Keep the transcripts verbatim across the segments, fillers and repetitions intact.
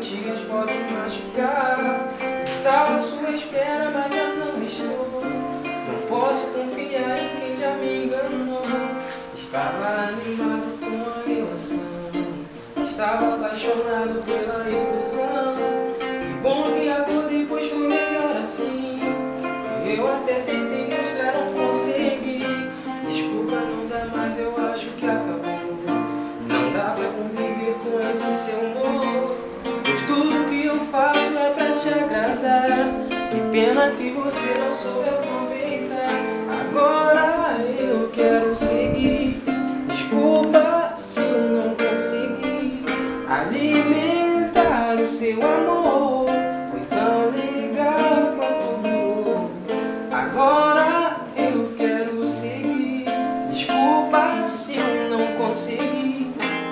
mentiras podem machucar. Estava à sua espera, mas já não estou. Não posso confiar em quem já me enganou. Estava animado com a relação, estava apaixonado pela ilusão. Que bom que acordei, pois foi melhor assim. Eu até tentei mostrar, não consegui. Desculpa, não dá mais, eu acho que acabou. Não dá pra conviver com esse seu humor, pois tudo que eu faço é pra te agradar. Que pena que você não soube aproveitar. Agora eu quero seguir. Desculpa se eu não consegui alimentar o seu amor. Foi tão legal quanto durou. Agora eu quero seguir. Desculpa se eu não consegui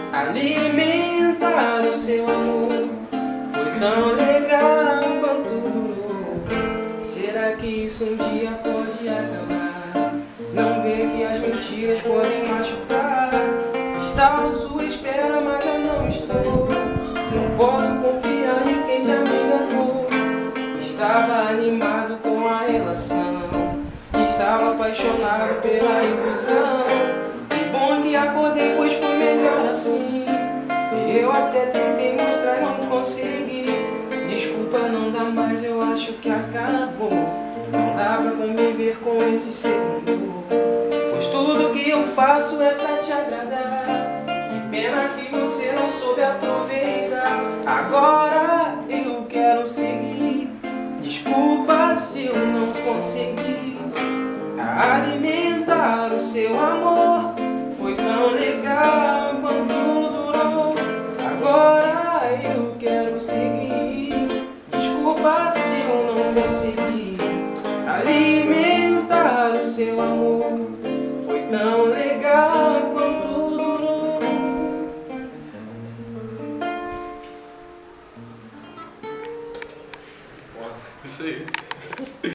alimentar o seu amor. Foi tão legal quanto durou. Será que isso um dia pode acabar? Não vê que as mentiras podem machucar. Estava à sua espera, mas eu não estou. Não posso confiar em quem já me enganou. Estava animado com a relação, estava apaixonado pela ilusão. Que bom que acordei, pois foi melhor assim. Eu até tentei mostrar, não consegui. Desculpa, não dá mais, eu acho que acabou. Não dá pra conviver com esse segundo, pois tudo que eu faço é pra te agradar. Que pena que você não soube aproveitar. Agora eu quero seguir. Desculpa se eu não consegui alimentar o seu amor. Foi tão legal quanto durou. Agora eu quero seguir. Desculpa se eu não consegui alimentar o seu amor. Foi tão legal quanto durou. Isso aí.